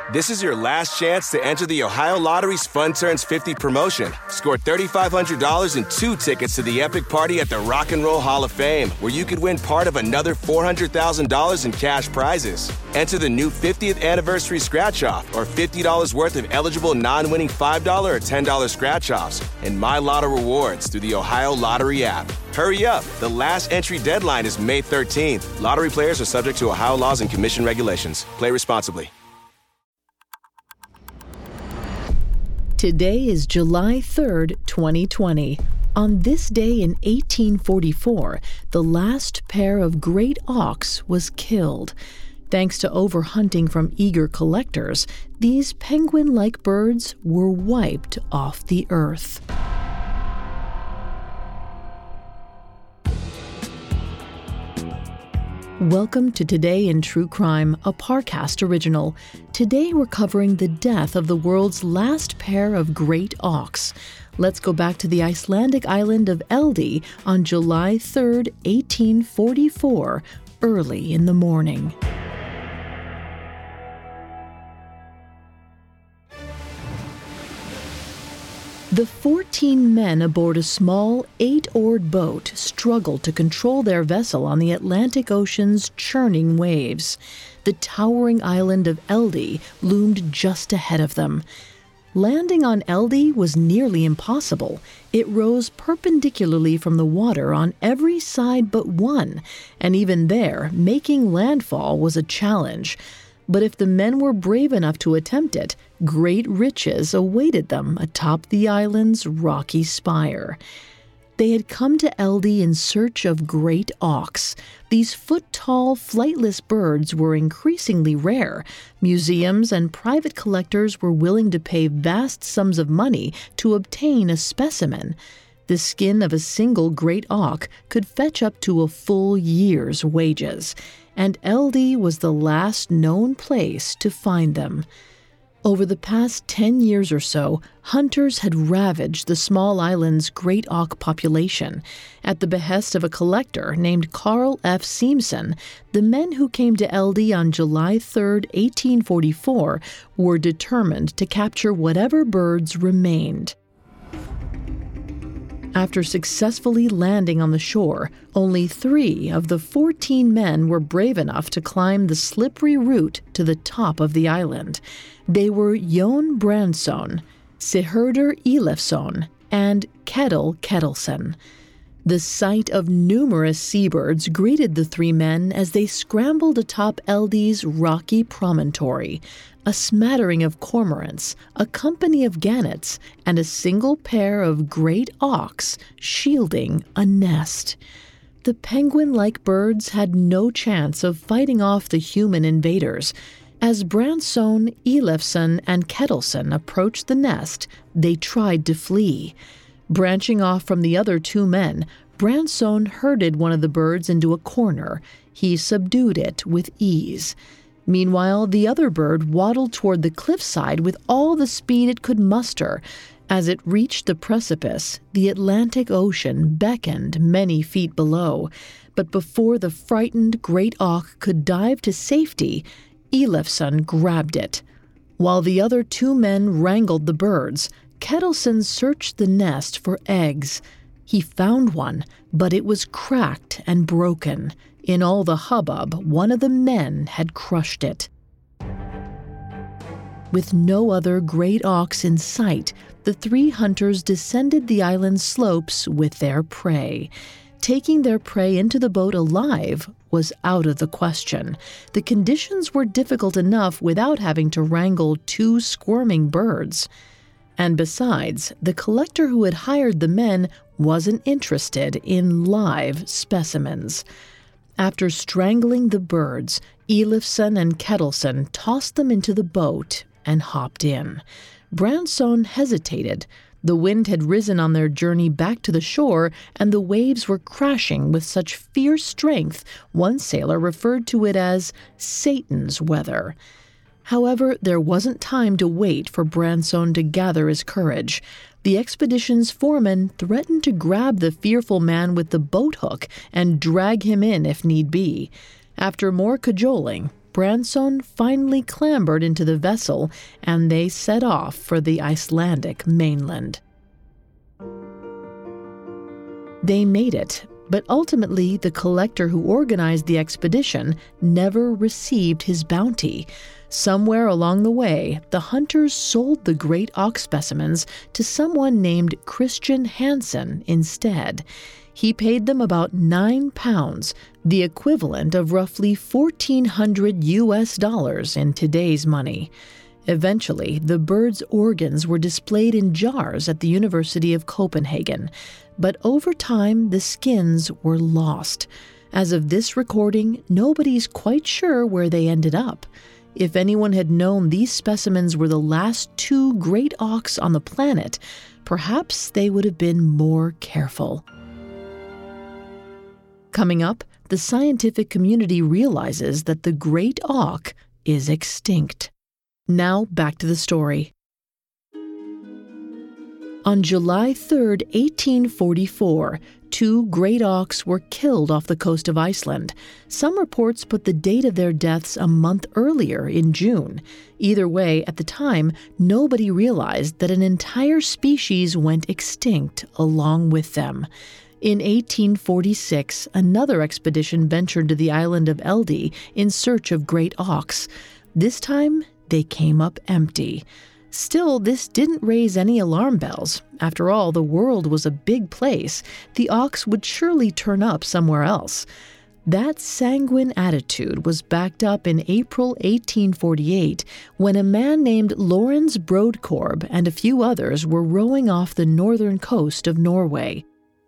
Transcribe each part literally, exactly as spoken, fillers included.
This is your last chance to enter the Ohio Lottery's Fun Turns fifty promotion. Score three thousand five hundred dollars and two tickets to the epic party at the Rock and Roll Hall of Fame, where you could win part of another four hundred thousand dollars in cash prizes. Enter the new fiftieth anniversary scratch-off or fifty dollars worth of eligible non-winning five dollars or ten dollars scratch-offs and My Lotto rewards through the Ohio Lottery app. Hurry up. The last entry deadline is May thirteenth. Lottery players are subject to Ohio laws and commission regulations. Play responsibly. Today is July third, twenty twenty. On this day in eighteen forty-four, the last pair of great auks was killed. Thanks to overhunting from eager collectors, these penguin-like birds were wiped off the earth. Welcome to Today in True Crime, a Parcast original. Today we're covering the death of the world's last pair of great auks. Let's go back to the Icelandic island of Eldey on July third, eighteen forty-four, early in the morning. The fourteen men aboard a small, eight-oared boat struggled to control their vessel on the Atlantic Ocean's churning waves. The towering island of Eldey loomed just ahead of them. Landing on Eldey was nearly impossible. It rose perpendicularly from the water on every side but one, and even there, making landfall was a challenge. But if the men were brave enough to attempt it, great riches awaited them atop the island's rocky spire. They had come to Eldey in search of great auks. These foot-tall, flightless birds were increasingly rare. Museums and private collectors were willing to pay vast sums of money to obtain a specimen. The skin of a single great auk could fetch up to a full year's wages, and Eldey was the last known place to find them. Over the past ten years or so, hunters had ravaged the small island's great auk population. At the behest of a collector named Carl F. Seamson, the men who came to Eldey on July third, eighteen forty-four, were determined to capture whatever birds remained. After successfully landing on the shore, only three of the fourteen men were brave enough to climb the slippery route to the top of the island. They were Jon Brandsson, Sigurdur Eilifsson, and Ketil Ketilsson. The sight of numerous seabirds greeted the three men as they scrambled atop Eldey's rocky promontory. A smattering of cormorants, a company of gannets, and a single pair of great auks shielding a nest. The penguin-like birds had no chance of fighting off the human invaders. As Brandsson, Eilifsson, and Ketilsson approached the nest, they tried to flee. Branching off from the other two men, Brandsson herded one of the birds into a corner. He subdued it with ease. Meanwhile, the other bird waddled toward the cliffside with all the speed it could muster. As it reached the precipice, the Atlantic Ocean beckoned many feet below. But before the frightened great auk could dive to safety, Eilifsson grabbed it. While the other two men wrangled the birds, Ketilsson searched the nest for eggs. He found one, but it was cracked and broken. In all the hubbub, one of the men had crushed it. With no other great auks in sight, the three hunters descended the island's slopes with their prey. Taking their prey into the boat alive was out of the question. The conditions were difficult enough without having to wrangle two squirming birds. And besides, the collector who had hired the men wasn't interested in live specimens. After strangling the birds, Eilifsson and Ketilsson tossed them into the boat and hopped in. Brandsson hesitated. The wind had risen on their journey back to the shore, and the waves were crashing with such fierce strength, one sailor referred to it as Satan's weather. However, there wasn't time to wait for Brandsson to gather his courage. The expedition's foreman threatened to grab the fearful man with the boat hook and drag him in if need be. After more cajoling, Branson finally clambered into the vessel, and they set off for the Icelandic mainland. They made it, but ultimately the collector who organized the expedition never received his bounty. Somewhere along the way, the hunters sold the great auk specimens to someone named Christian Hansen instead. He paid them about nine pounds, the equivalent of roughly fourteen hundred U S dollars in today's money. Eventually, the bird's organs were displayed in jars at the University of Copenhagen, but over time the skins were lost. As of this recording, nobody's quite sure where they ended up. If anyone had known these specimens were the last two great auks on the planet, perhaps they would have been more careful. Coming up, the scientific community realizes that the great auk is extinct. Now back to the story. On July third, eighteen forty-four, two great auks were killed off the coast of Iceland. Some reports put the date of their deaths a month earlier, in June. Either way, at the time, nobody realized that an entire species went extinct along with them. In eighteen forty-six, another expedition ventured to the island of Eldey in search of great auks. This time, they came up empty. Still, this didn't raise any alarm bells. After all, the world was a big place. The auks would surely turn up somewhere else. That sanguine attitude was backed up in April eighteen forty-eight when a man named Lawrence Brodkorb and a few others were rowing off the northern coast of Norway.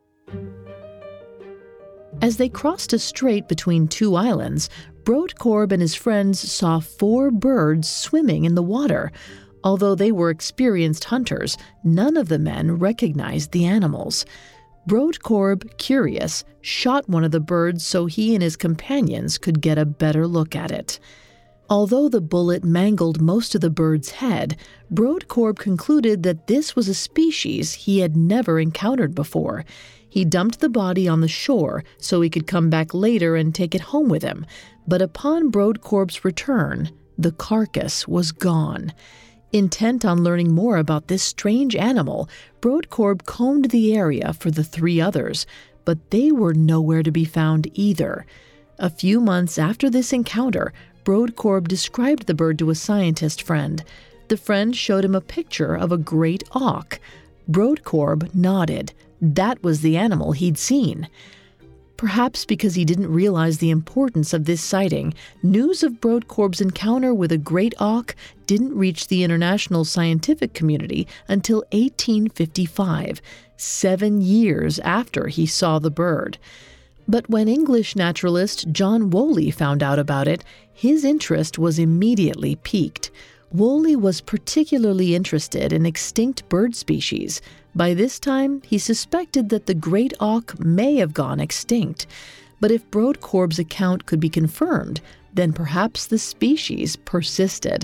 As they crossed a strait between two islands, Brodkorb and his friends saw four birds swimming in the water. Although they were experienced hunters, none of the men recognized the animals. Brodkorb, curious, shot one of the birds so he and his companions could get a better look at it. Although the bullet mangled most of the bird's head, Brodkorb concluded that this was a species he had never encountered before. He dumped the body on the shore so he could come back later and take it home with him. But upon Brodkorb's return, the carcass was gone. Intent on learning more about this strange animal, Brodkorb combed the area for the three others, but they were nowhere to be found either. A few months after this encounter, Brodkorb described the bird to a scientist friend. The friend showed him a picture of a great auk. Brodkorb nodded. That was the animal he'd seen. Perhaps because he didn't realize the importance of this sighting, news of Brodkorb's encounter with a great auk didn't reach the international scientific community until eighteen fifty-five, seven years after he saw the bird. But when English naturalist John Woolley found out about it, his interest was immediately piqued. Woolley was particularly interested in extinct bird species. By this time, he suspected that the great auk may have gone extinct. But if Brodkorb's account could be confirmed, then perhaps the species persisted.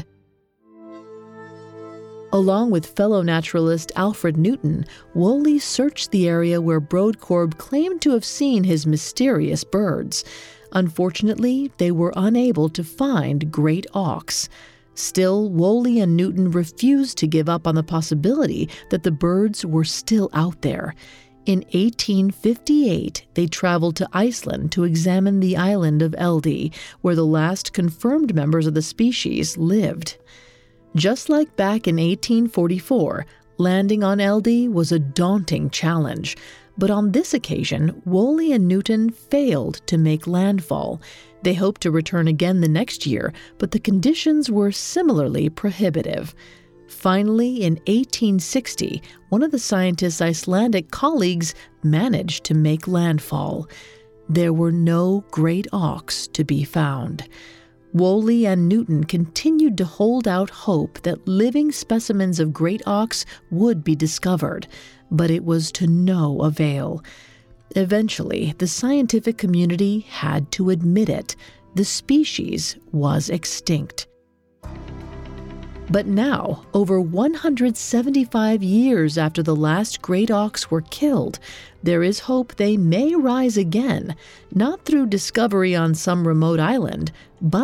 Along with fellow naturalist Alfred Newton, Woolley searched the area where Brodkorb claimed to have seen his mysterious birds. Unfortunately, they were unable to find great auks. Still, Woolley and Newton refused to give up on the possibility that the birds were still out there. In eighteen fifty-eight, they traveled to Iceland to examine the island of Eldey, where the last confirmed members of the species lived. Just like back in eighteen forty-four, landing on Eldey was a daunting challenge. But on this occasion, Woolley and Newton failed to make landfall. They hoped to return again the next year, but the conditions were similarly prohibitive. Finally, in eighteen sixty, one of the scientists' Icelandic colleagues managed to make landfall. There were no great auks to be found. Woolley and Newton continued to hold out hope that living specimens of great auks would be discovered, but it was to no avail. Eventually, the scientific community had to admit it. The species was extinct. But now, over one hundred seventy-five years after the last great auks were killed, there is hope they may rise again, not through discovery on some remote island, but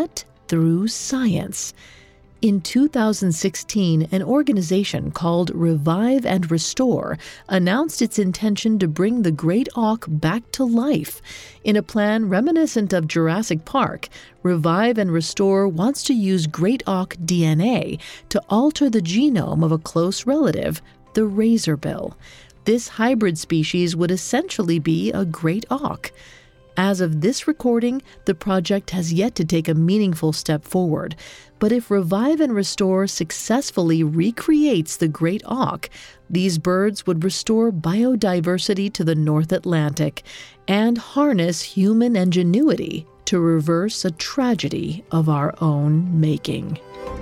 through science. In two thousand sixteen, an organization called Revive and Restore announced its intention to bring the great auk back to life. In a plan reminiscent of Jurassic Park, Revive and Restore wants to use great auk D N A to alter the genome of a close relative, the razorbill. This hybrid species would essentially be a great auk. As of this recording, the project has yet to take a meaningful step forward. But if Revive and Restore successfully recreates the great auk, these birds would restore biodiversity to the North Atlantic and harness human ingenuity to reverse a tragedy of our own making.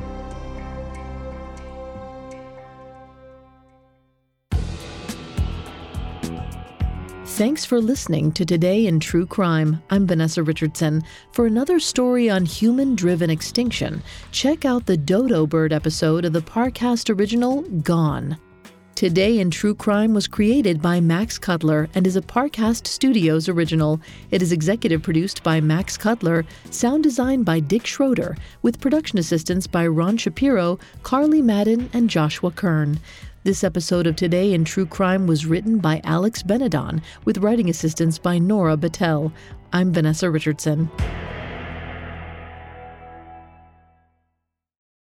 Thanks for listening to Today in True Crime. I'm Vanessa Richardson. For another story on human-driven extinction, check out the dodo bird episode of the Parcast original, Gone. Today in True Crime was created by Max Cutler and is a Parcast Studios original. It is executive produced by Max Cutler, sound designed by Dick Schroeder, with production assistance by Ron Shapiro, Carly Madden, and Joshua Kern. This episode of Today in True Crime was written by Alex Benedon, with writing assistance by Nora Battelle. I'm Vanessa Richardson.